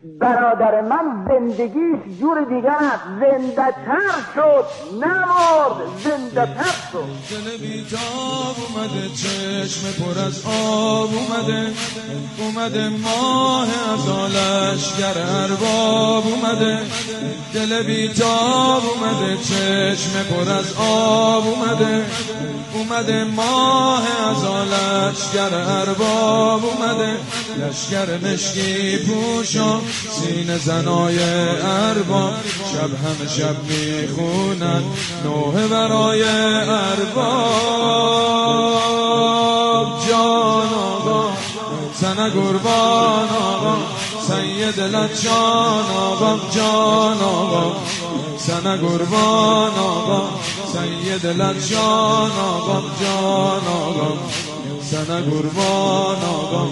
برادر من زندگیش جور دیگر است، زنده تر شد، نمرد، زنده تر شد. دل بیتاب اومده، چشم پر از آب اومده ماه از لشگر ارباب اومده. دل بیتاب اومده، چشم پر از آب اومده ماه از لشگر ارباب اومده. لشگر مشکی پوشا سینه زنای ارباب، شب همه شب میخونن نوحه برای ارباب. جان آقا زن قربان آقا، سید لجان آقا، جان آقا زن قربان آقا، سید لجان آقا، جان آقا زن قربان آقا.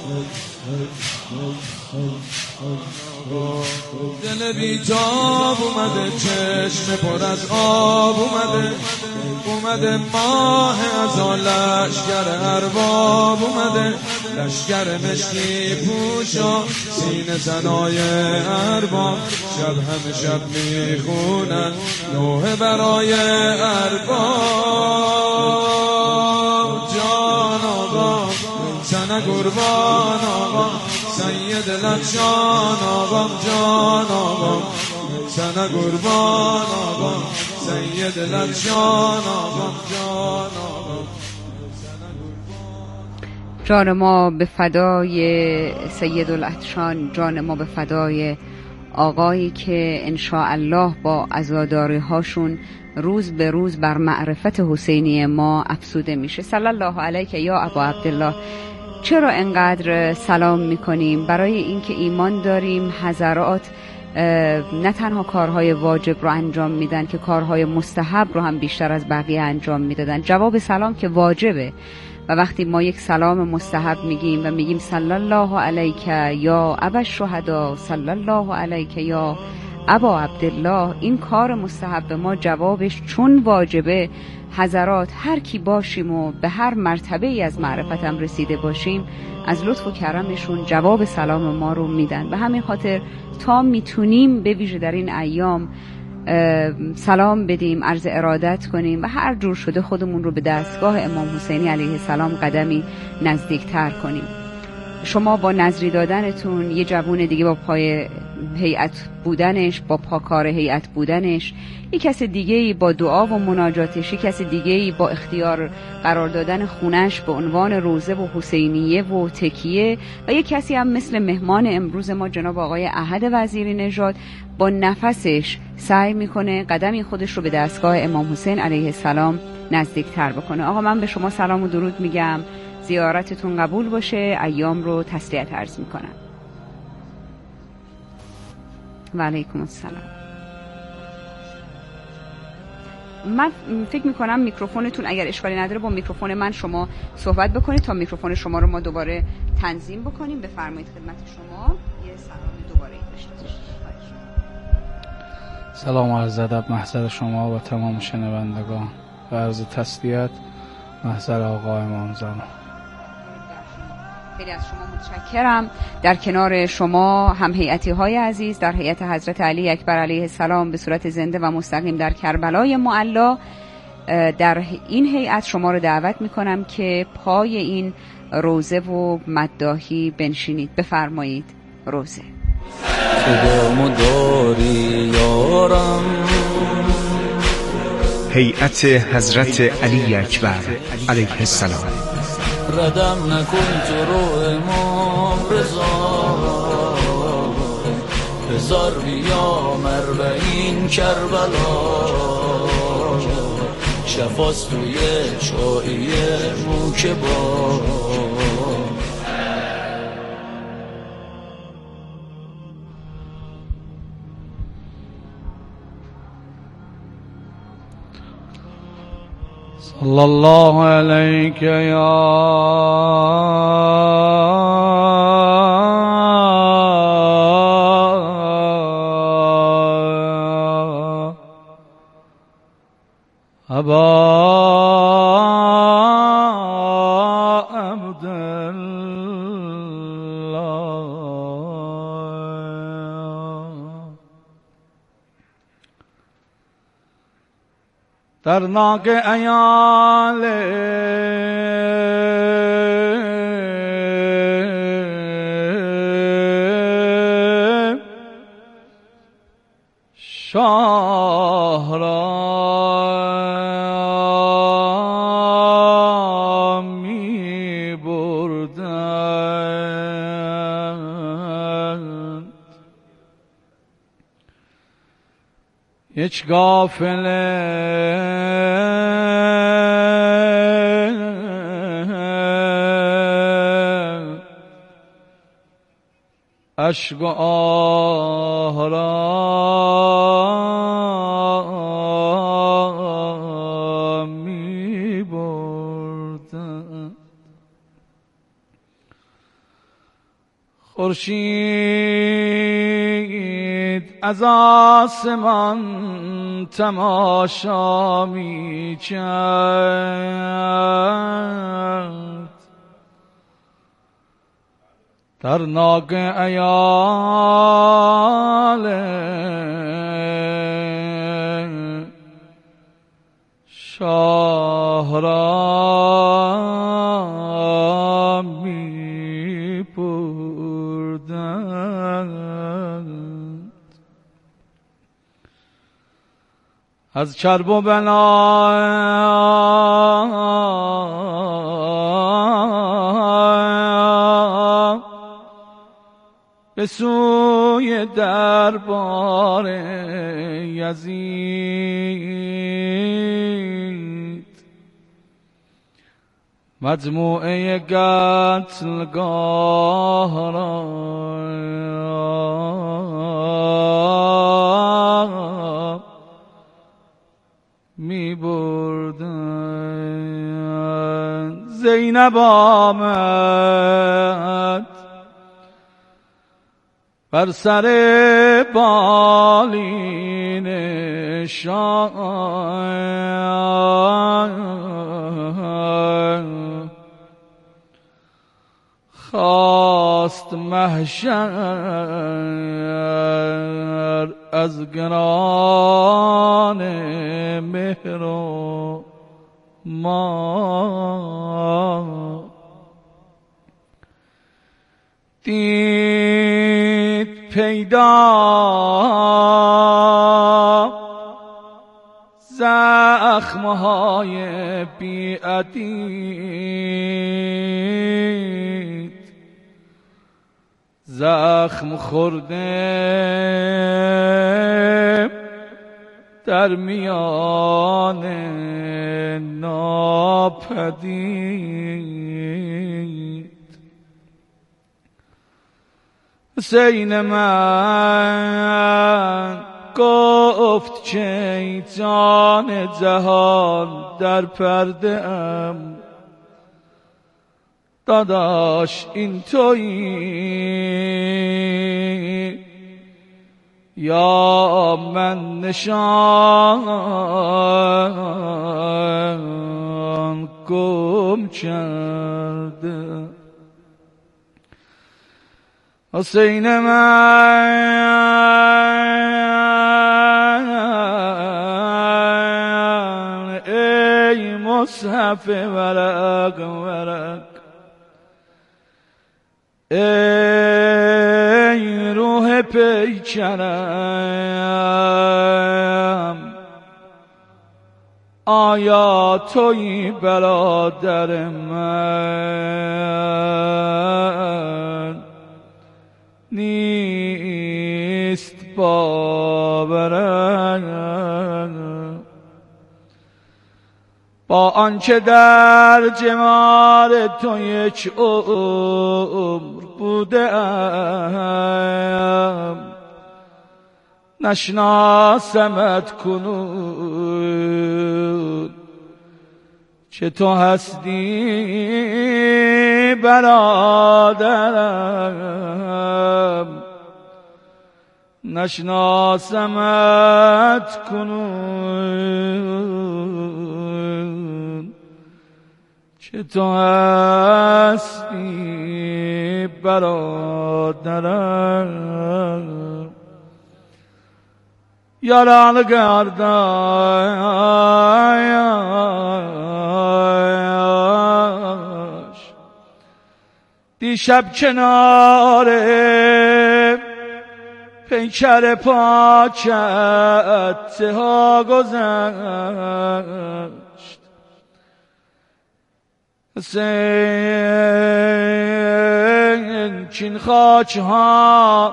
دل بیتاب اومده، چشم پر از آب اومده ماه از لشگر ارباب اومده. لشگر مشکی پوشا سینه زنای ارباب، شب همه شب میخونن نوحه برای ارباب. جان آقا زن قربان آقا، سید لجان آقا، جان آقا زن قربان آقا، سید لجان آقا، جان آقا. جان ما به فدای سید الاطشان، جان ما به فدای آقایی که انشاءالله با عزاداری هاشون روز به روز بر معرفت حسینی ما افزوده میشه. صلی الله علیک یا ابا عبدالله. چرا انقدر سلام میکنیم؟ برای اینکه ایمان داریم حضرات نه تنها کارهای واجب رو انجام میدن که کارهای مستحب رو هم بیشتر از بقیه انجام میدادن. جواب سلام که واجبه و وقتی ما یک سلام مستحب میگیم و میگیم صلی الله علیک یا ابا الشهدا، صلی الله علیک یا ابا عبدالله، این کار مستحب ما جوابش چون واجبه، حضرات هر کی باشیم و به هر مرتبه ای از معرفتم رسیده باشیم از لطف و کرمشون جواب سلام ما رو میدن. به همین خاطر تا میتونیم به ویژه در این ایام سلام بدیم، عرض ارادت کنیم و هر جور شده خودمون رو به دستگاه امام حسینی علیه السلام قدمی نزدیکتر کنیم. شما با نظری دادنتون یه جوون دیگه با پای هیئت بودنش، با پاکار هیئت بودنش، یک کس دیگه‌ای با دعا و مناجاتش، یک کس دیگه‌ای با اختیار قرار دادن خونش به عنوان روزه و حسینیه و تکیه، و یک کسی هم مثل مهمان امروز ما جناب آقای احد وزیری نژاد با نفسش سعی میکنه قدمی خودش رو به دستگاه امام حسین علیه السلام نزدیکتر بکنه. آقا من به شما سلام و درود میگم، زیارتتون قبول باشه، ایام رو تسلیت عرض میکنم. و علیکم السلام. من فکر میکنم میکروفونتون اگر اشکالی نداره با میکروفون من شما صحبت بکنید تا میکروفون شما رو ما دوباره تنظیم بکنیم. بفرمایید خدمت شما یه سلام دوباره داشته باشید. سلام و عرض ادب محضر شما و تمام شنوندگان و عرض تسلیت محضر آقا امام زمان. خیلی از شما متشکرم. در کنار شما هم هیئتی های عزیز در هیئت حضرت علی اکبر علیه السلام به صورت زنده و مستقیم در کربلای معلا، در این هیئت شما رو دعوت میکنم که پای این روزه و مداحی بنشینید. بفرمایید. روزه صدامو داری یارم، هیئت حضرت علی اکبر علیه السلام. ردم نکن تو رو امام بزار بیام اربعین کربلا، شفاست توی چایی موکبا. صلی الله علیک یا ابا عبدالله. در ناگ ایال شاه را می بردند هیچ غافله اشک و آه را می بردند خورشید از آسمان تماشا می کرد در ناگ ایال شاه را می بردند از چرب و بلا به سوی دربار یزید مجموعه قتلگاه را می بردند زینب آمد بر سر بالین شاه خواست محشر از گران مهر و ما دید پیدا زخمهای بیعدید زخم خورده در میان ناپدید حسین من گفت چه جان جهان در پرده ام داداش این تویی یا من نشان گم کرده حسین من ای مصحف ورق ورق ای روح پیکرم آیا تویی برادر من نیست باورم با آنچه در جمال تو یک عمر بودم نشناسمت کنون چه تو هستی برادرم نشناسمت کنون چه تو هستی برادرم یاران گرداش دیشب کنار پیکر پاکت ها گذشت حسین چین خاک ها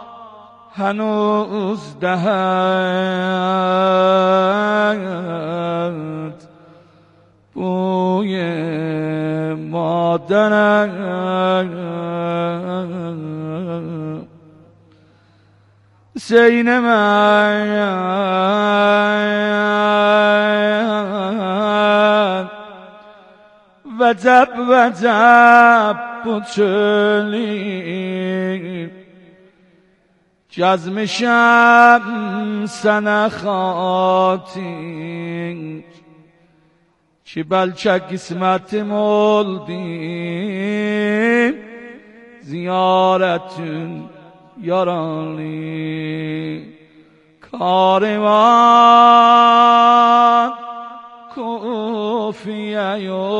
هنوز دهد بوی مادرم حسین من وجب وجب بچلی جزم شمس نخاتی چی بلچه قسمت مولدیم زیارتون یارانی کاروان کوفیه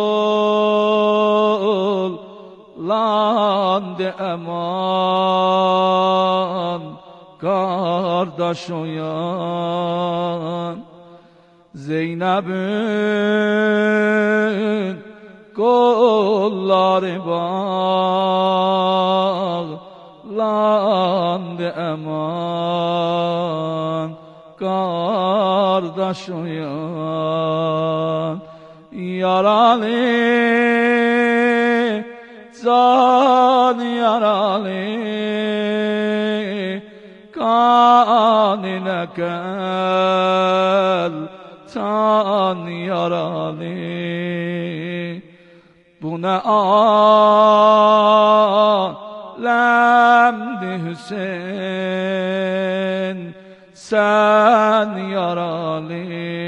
یول لاند امان کارداشویان زینب'ün گلlar bağlandı eman kardeşoyan yaralı can yaralı kanine gel tan yaralı bu ne alemdi Hüseyin sen yaralı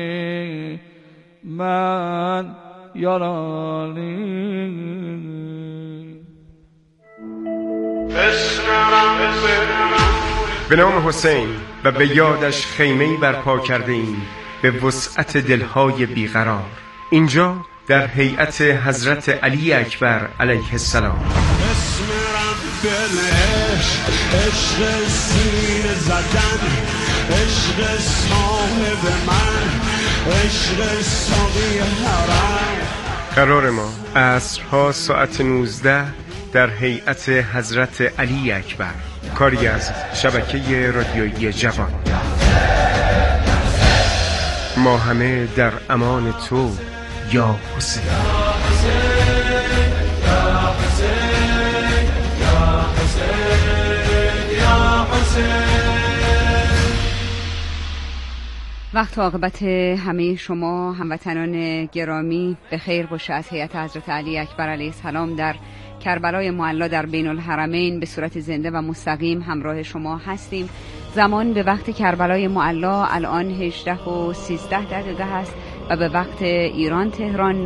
ben yaralı. به نام حسین و به یادش خیمه‌ای برپا کرده ایم به وسعت دلهای بیقرار، اینجا در هیئت حضرت علی اکبر علیه السلام. اسم رب عشق، عشق سینه زدن، عشق صاحب من، عشق ساقی حرم. قرار ما عصرها ساعت 19 در هیئت حضرت علی اکبر، کاری از شبکه رادیویی جوان. ما همه در امان تو یا حسین. وقت و عاقبت همه شما هموطنان گرامی به خیر باشه. از هیئت حضرت علی اکبر علیه السلام در کربلای معلا در بین الحرمین به صورت زنده و مستقیم همراه شما هستیم. زمان به وقت کربلای معلا الان 18:13 هست و به وقت ایران تهران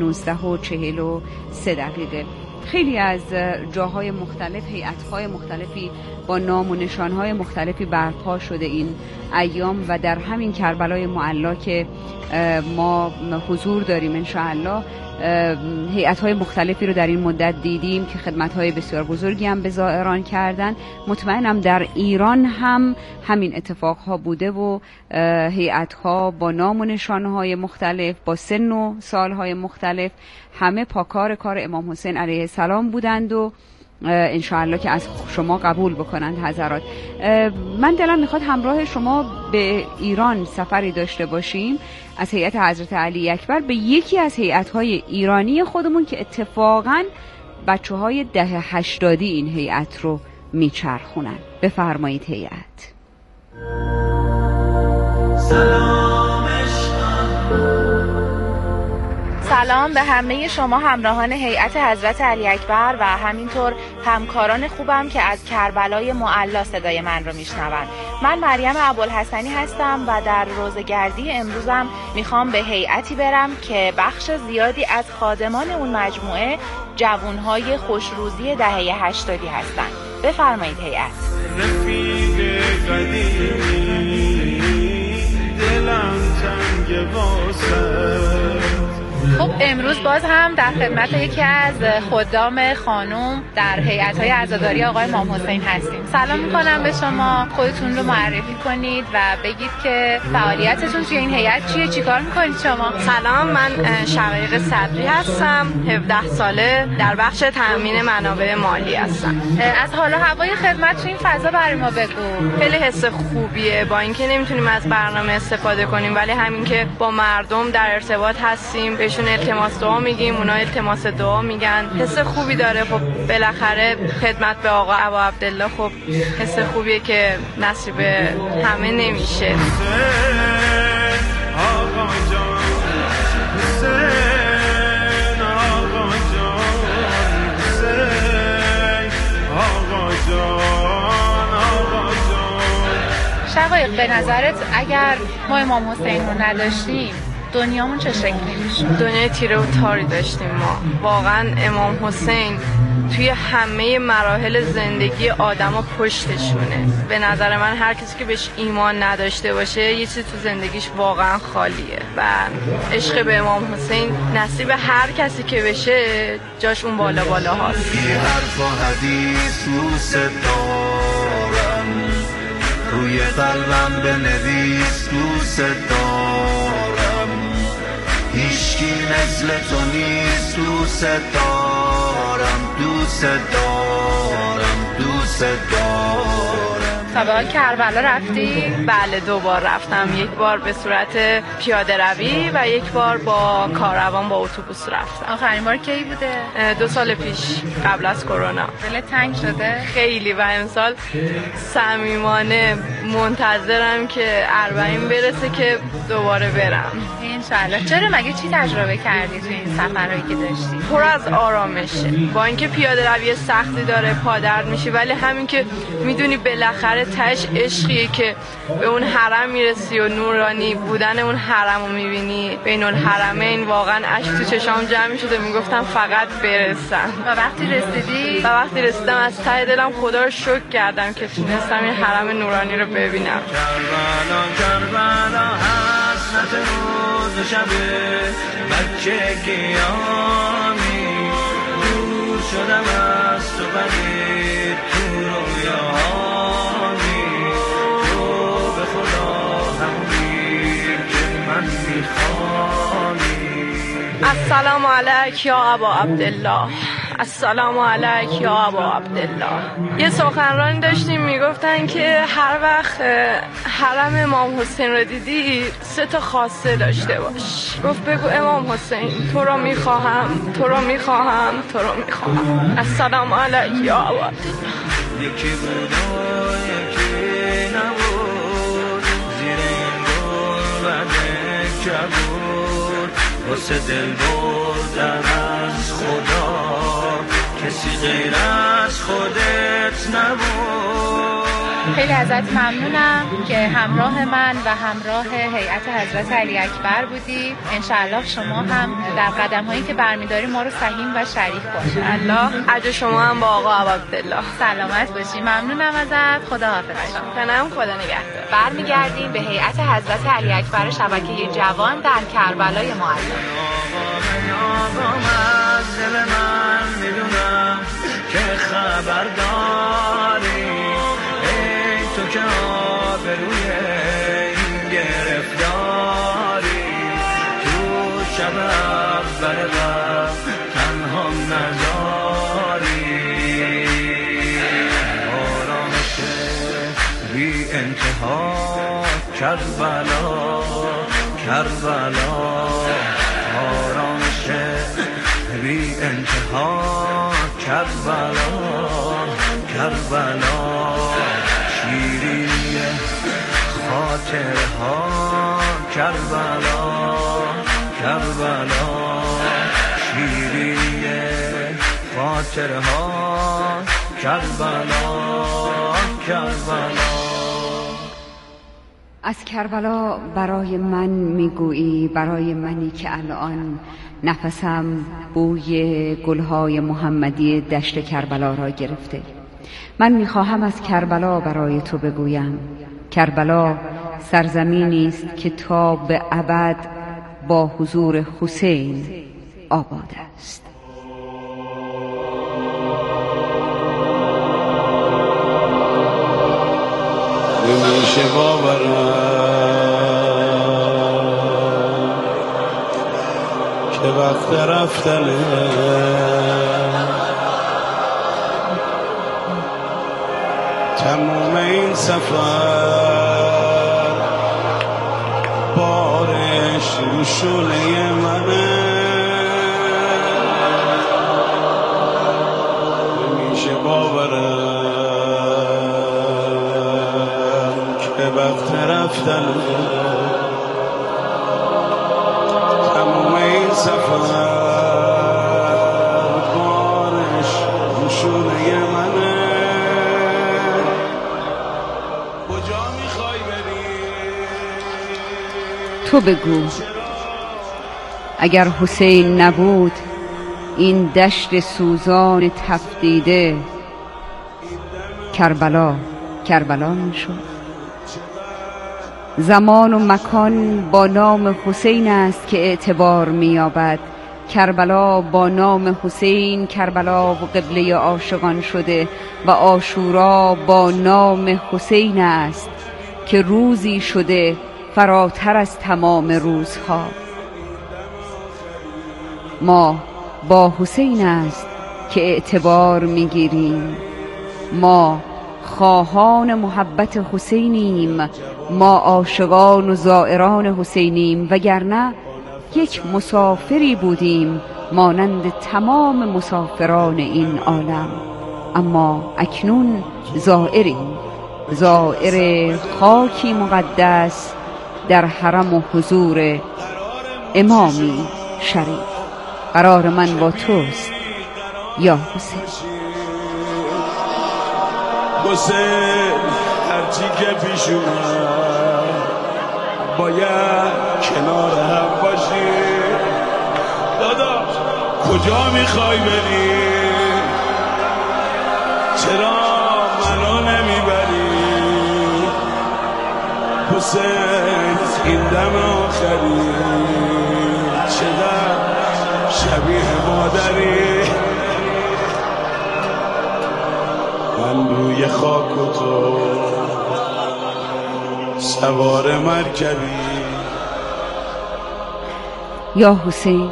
19:43. خیلی از جاهای مختلف هیئت‌های مختلفی با نام و نشانهای مختلفی برپا شده این ایام و در همین کربلای معلا که ما حضور داریم انشاءالله هیئت‌های مختلفی رو در این مدت دیدیم که خدمت‌های بسیار بزرگی هم به زائران کردن. مطمئنم در ایران هم همین اتفاقها بوده و هیئت‌ها با نام و نشانهای مختلف با سن و سالهای مختلف همه پاکار کار امام حسین علیه السلام بودند و انشاءالله که از شما قبول بکنند حضرات. من دلم میخواد همراه شما به ایران سفری داشته باشیم از هیئت حضرت علی اکبر به یکی از هیئت‌های ایرانی خودمون که اتفاقاً بچه‌های دهه 80 این هیئت رو میچرخونن. بفرمایید هیئت. سلام به همه شما همراهان هیئت حضرت علی اکبر و همینطور همکاران خوبم که از کربلای معلا صدای من رو میشنون. من مریم ابوالحسنی هستم و در روزگردی امروزم میخوام به هیئتی برم که بخش زیادی از خادمان اون مجموعه جوانهای خوشروزی دهه 80 هستن. بفرمایید هیئت. امروز باز هم در خدمت یکی از خدام خانم در هیئت‌های عزاداری آقای امام حسین هستیم. سلام می‌کنم به شما. خودتون رو معرفی کنید و بگید که فعالیتتون توی این هیئت چیه، چیکار می‌کنید شما؟ سلام، من شقایق صدری هستم، 17 ساله، در بخش تامین منابع مالی هستم. از حالا هوای خدمت تو این فضا برای ما بگو. خیلی حس خوبیه، با اینکه نمیتونیم از برنامه استفاده کنیم ولی همین که با مردم در ارتباط هستیم، بهشون التماس دعا میگیم، اونا التماس دعا میگن، حس خوبی داره. خب بالاخره خدمت به آقا ابا عبدالله خب حس خوبیه که نصیب همه نمیشه. شقایق، به نظرت اگر ما امام حسین رو نداشتیم دنیامون چه شکلی میشد؟ دنیای تیره و تاری داشتیم ما. واقعا امام حسین توی همه مراحل زندگی آدما پشتشونه. به نظر من هر کسی که بهش ایمان نداشته باشه یه چیزی تو زندگیش واقعا خالیه و عشق به امام حسین نصیب هر کسی که بشه جاش اون بالا بالا هاست. حرف و حدیث دوست دارم، روی قلبم بنویس دوست دارم، هیچکی مثل تو نیست دوست دارم، دوست دارم، دوست دارم. تا به کربلا رفتی؟ بله 2 بار رفتم، یک بار به صورت پیاده روی و یک بار با کاروان با اتوبوس رفتم. آخرین بار کی بوده؟ 2 سال پیش قبل از کرونا. دلت تنگ شده؟ خیلی، و امسال صمیمانه منتظرم که اربعین برسه که دوباره برم انشالله. چرا؟ مگه چی تجربه کردی تو این سفرهایی که داشتی؟ پر از آرامشه، با اینکه پیاده روی سختی داره، پادرد میشی، ولی همین که میدونی بالاخره تهش عشقیه که به اون حرم میرسی و نورانی بودن اون حرم رو میبینی. بین الحرمین واقعا اشک تو چشام جمع شده، میگفتم فقط برسم. و وقتی رسیدی؟ و وقتی رسیدم از ته دلم خدا رو شکر کردم که تونستم این حرم نورانی رو ببینم. کربلا کربلا حسرت روز شبه بچه گیامی، دور شدم از تو ولی تو رویاهامی، تو به خدا همونی که من میخوامی. السلام علیک یا ابا عبدالله، السلام علیک یا ابا عبدالله. یه سخنرانی داشتیم میگفتن که هر وقت حرم امام حسین رو دیدی 3 تا خواسته داشته باش. گفت بگو امام حسین تو رو میخواهم، تو رو میخواهم، تو رو میخواهم. السلام علیک یا ابا عبدالله. یکی بود و یکی نبود، زیر این گل بده کبود، واسه دل بردن از خدا کسی غیر از خودت نبود. خیلی ازت ممنونم که همراه من و همراه هیئت حضرت علی اکبر بودی. انشاءالله شما هم در قدم هایی که برمیداری ما رو سهیم و شریک باش. الله اجر شما هم با آقا عبدالله. سلامت باشی. ممنونم ازت. خدا حافظ. تنم خدا نگهدار. برمیگردیم به هیئت حضرت علی اکبر شبکه جوان در کربلای معلی. از دل من میدونم که خبر داری، ای تو که آبروی این گرفتاری، تو شب اول غم تنها نذاری، آرامش بی انتها کربلا کربلا، آرامش بی انتها کربلا کربلا، شیرینی خاطرها کربلا کربلا، شیرینی خاطرها کربلا کربلا. از کربلا برای من میگویی، برای منی که الان نفسم بوی گلهای محمدی دشت کربلا را گرفته. من میخواهم از کربلا برای تو بگویم. کربلا سرزمینی است که تا به ابد با حضور حسین آباد است. نمیشه باورم که وقت رفتنه تموم این سفر بارش رو شونه منه نمیشه باورم که وقت رفتن تموم این سفر بارش رو شونه منه کجا میخوای بری تو بگو اگر حسین نبود این دشت سوزان تفدیده کربلا میشد. زمان و مکان با نام حسین است که اعتبار می‌یابد. کربلا با نام حسین کربلا و قبله عاشقان شده و عاشورا با نام حسین است که روزی شده فراتر از تمام روزها. ما با حسین است که اعتبار می‌گیریم. ما خواهان محبت حسینیم. ما عاشقان و زائران حسینیم، وگرنه یک مسافری بودیم مانند تمام مسافران این عالم. اما اکنون زائریم، زائر خاکی مقدس در حرم و حضور امامی شریف. قرار من با توست یا حسین. حسین هرچی که پیش اومد باید کنار هم باشی. داداش کجا میخوای بری؟ چرا منو نمیبری؟ حسین این دم آخری چقدر شبیه مادری. من روی خاک و تو سوار مرکبی. یا حسین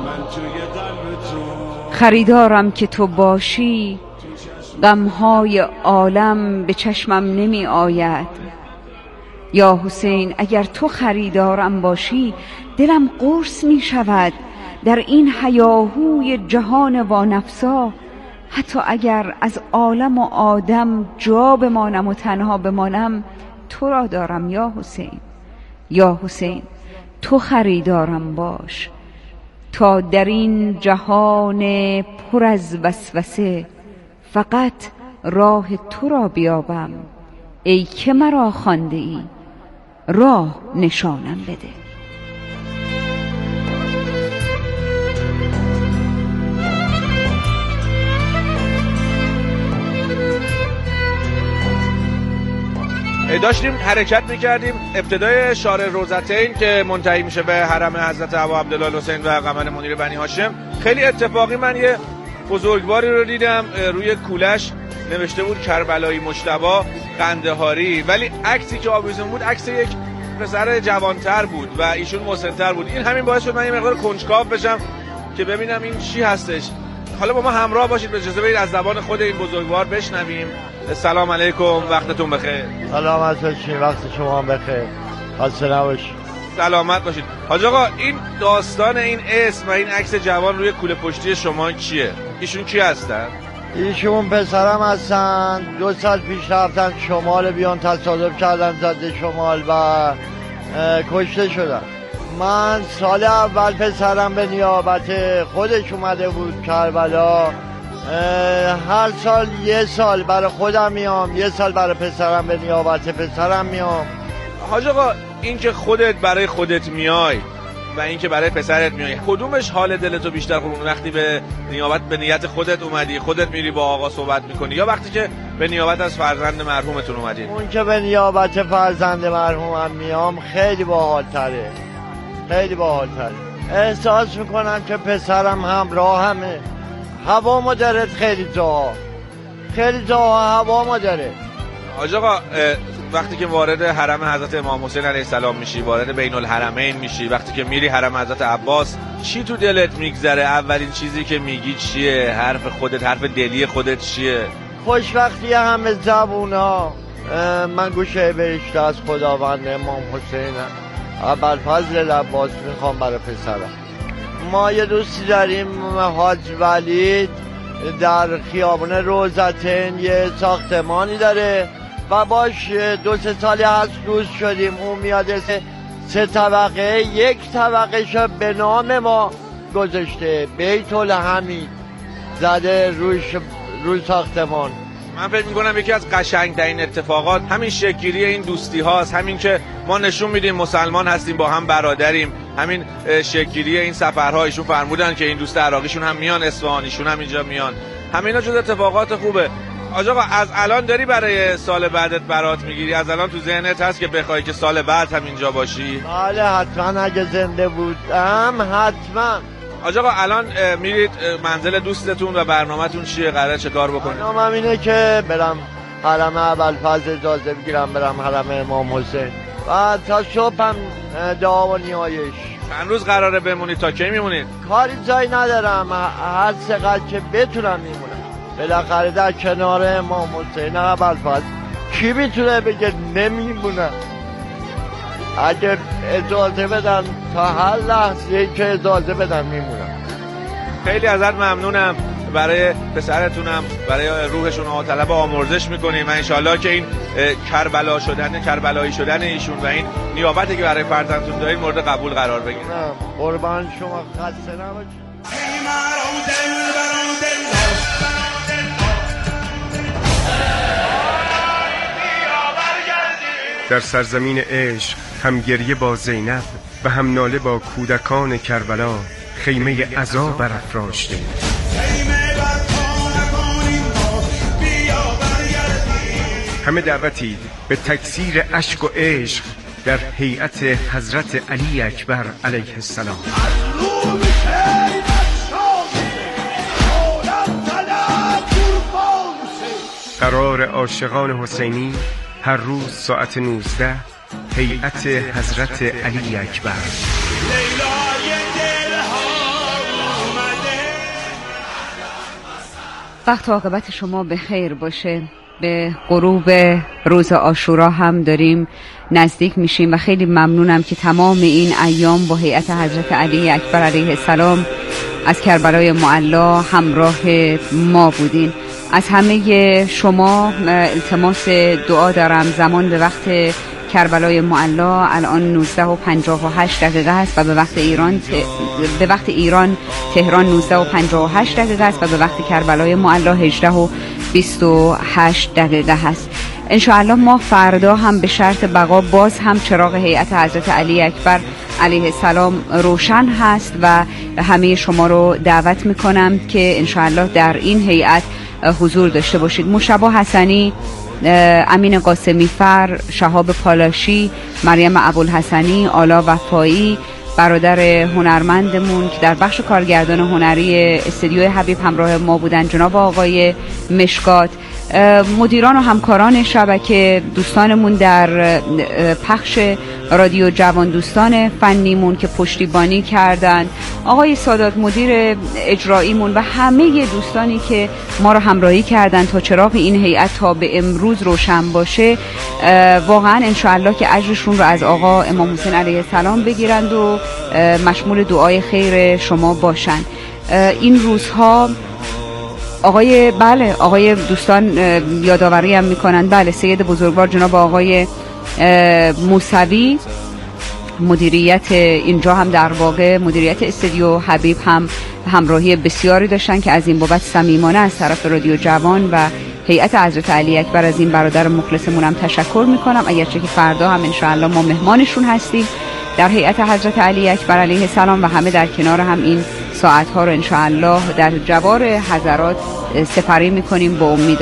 خریدارم که تو باشی، غمهای عالم به چشمم نمی آید. یا حسین اگر تو خریدارم باشی دلم قرص می شود در این هیاهوی جهان وانفسا. حتی اگر از عالم و آدم جا بمانم و تنها بمانم تو را دارم یا حسین. یا حسین تو خریدارم باش تا در این جهان پر از وسوسه فقط راه تو را بیابم. ای که مرا خوانده ای راه نشانم بده. داشتیم حرکت میکردیم ابتدای شارع روضتین که منتهی میشه به حرم حضرت ابا عبدالله الحسین و قمر منیر بنی هاشم. خیلی اتفاقی من یه بزرگواری رو دیدم روی کولش نوشته بود کربلایی مجتبی قندهاری، ولی عکسی که آویزون بود عکس یک پسر جوانتر بود و ایشون مسن‌تر بود. این همین باعث شد من یه مقدار کنجکاو بشم که ببینم این چی هستش. حالا با ما همراه باشید، اجازه بدید از زبان خود این بزرگوار بشنویم. سلام علیکم، وقتتون بخیر. سلامت باشید، وقت شما بخیر، خسته نباشید. سلامت باشید. حاج آقا این داستان این اسم و این عکس جوان روی کوله پشتی شما چیه؟ ایشون کی هستن؟ ایشون پسرم هستن. 2 سال پیش رفتن شمال، بیان تصادف کردن زده شمال و کشته شدن. من سال اول پسرم به نیابت خودش اومده بود کربلا. هر سال 1 سال برای خودم میام، 1 سال برای پسرم به نیابت پسرم میام. حاج آقا این که خودت برای خودت میای و این که برای پسرت میای، کدومش حال دلتو بیشتر خوب؟ وقتی به نیابت به نیت خودت اومدی خودت میری با آقا صحبت میکنی، یا وقتی که به نیابت از فرزند مرحومتون اومدی؟ اون که به نیابت فرزند مرحومم میام خیلی باحال‌تره، خیلی باحال‌تره. احساس میکنم که پسرم همراه همه. هوا ما داره خیلی جاها هوا ما داره. حاج آقا وقتی که وارد حرم حضرت امام حسین علیه السلام میشی، وارد بین الحرمین میشی، وقتی که میری حرم حضرت عباس، چی تو دلت میگذره؟ اولین چیزی که میگی چیه؟ حرف خودت، حرف دلی خودت چیه؟ خوشبختی همه زبونا. من گوشه بهشت از خداوند امام حسین ابوالفضل عباس میخوام برای پسرم. ما یه دوستی داریم حاج ولید در خیابون روزتین یه ساختمانی داره و باش 2-3 سالی هست دوست شدیم. اون میاد 3 طبقه، 1 طبقه شو به نام ما گذاشته، بیت الحمید زده روی ساختمان. من فکر میکنم یکی از قشنگترین اتفاقات همین شکل‌گیری این دوستی هاست، همین که ما نشون میدیم مسلمان هستیم، با هم برادریم. همین شکل‌گیری این سفرها، ایشون فرمودن که این دوست عراقیشون هم میان اصفهان، ایشون هم اینجا میان. همینا جز اتفاقات خوبه. حاج آقا از الان داری برای سال بعدت برات میگیری؟ از الان تو ذهنت هست که بخوای که سال بعد هم اینجا باشی؟ بله حتما، اگه زنده بودم حتما. حاج آقا الان میرید منزل دوستتون و برنامه‌تون چیه؟ قراره چه کار بکنید؟ برنامه‌م اینه که برم حرم ابوالفضل اجازه بگیرم برم حرم امام حسین و تا صبح هم دعا و نیایش. چند روز قراره بمونید؟ تا کی میمونید؟ کاری جایی ندارم، هر چقدر که بتونم میمونم. بالاخره در کنار امام حسین ابوالفضل کی میتونه بگه نمیمونم؟ اگه اجازه بدن تا هر لحظه که اجازه بدن میمونم. خیلی ازت ممنونم. برای پسرتونم، برای روحشون طلب آمرزش میکنیم و انشالله که این کربلایی شدن ایشون و این نیابتی که برای فرزندتون دارید مورد قبول قرار بگیره. قربان شما، خسته نباشید. در سرزمین عشق هم گریه با زینب و هم ناله با کودکان کربلا خیمه عزا برافراشته. همه دعوتید به تکثیر اشک و عشق در هیئت حضرت علی اکبر علیه السلام. قرار عاشقان حسینی هر روز ساعت 19 هیئت حضرت علی اکبر. وقت عاقبت شما به خیر باشه. به غروب روز عاشورا هم داریم نزدیک میشیم و خیلی ممنونم که تمام این ایام با هیئت حضرت علی اکبر علیه السلام از کربلای معلا همراه ما بودین. از همه شما التماس دعا دارم. زمان به وقت کربلای معلا الان 19:58 هست و به وقت ایران تهران 19:58 است و به وقت کربلای معلا 18:28 هست. انشاءالله ما فردا هم به شرط بقا باز هم چراغ هیئت حضرت علی اکبر علیه السلام روشن هست و همه شما رو دعوت میکنم که انشاءالله در این هیئت حضور داشته باشید. مشتبه حسنی، امین قاسمی فر، شهاب پالاشی، مریم ابوالحسنی، آلا وفایی، برادر هنرمندمون که در بخش کارگردان هنری استودیوی حبیب همراه ما بودن، جناب آقای مشکات، مدیران و همکاران شبکه، دوستانمون در پخش رادیو جوان، دوستان فنیمون که پشتیبانی کردن، آقای سادات مدیر اجراییمون و همه دوستانی که ما رو همراهی کردن تا چراغ این هیئت تا به امروز روشن باشه. واقعا انشاءالله که اجرشون رو از آقا امام حسین علیه السلام بگیرند و مشمول دعای خیر شما باشن. این روزها آقای دوستان یادآوری هم میکنن. بله، سید بزرگوار جناب آقای موسوی مدیریت اینجا هم در واقع مدیریت استودیو حبیب هم همراهی بسیاری داشتن که از این بابت صمیمانه از طرف رادیو جوان و هیئت حضرت علی اکبر از این برادر مخلصمون هم تشکر میکنم. اگرچه که فردا هم انشاءالله ما مهمانشون هستیم در هیئت حضرت علی اکبر علیه السلام و همه در کنار هم این ساعتها رو انشاءالله در جوار حضرات سپری میکنیم با امید